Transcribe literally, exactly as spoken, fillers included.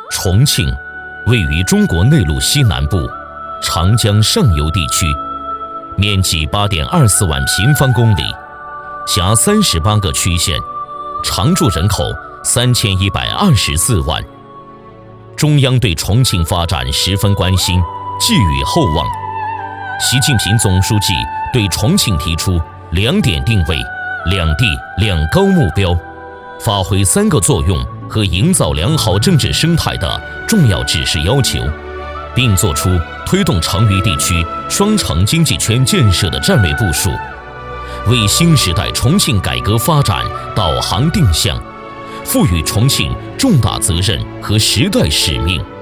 重庆位于中国内陆西南部长江上游地区，面积 八点二四万平方公里，辖三十八个区县，常住人口三千一百二十四万。中央对重庆发展十分关心，寄予厚望。习近平总书记对重庆提出两点定位、两地两高目标，发挥三个作用和营造良好政治生态的重要指示要求，并作出推动成渝地区双城经济圈建设的战略部署，为新时代重庆改革发展导航定向，赋予重庆重大责任和时代使命。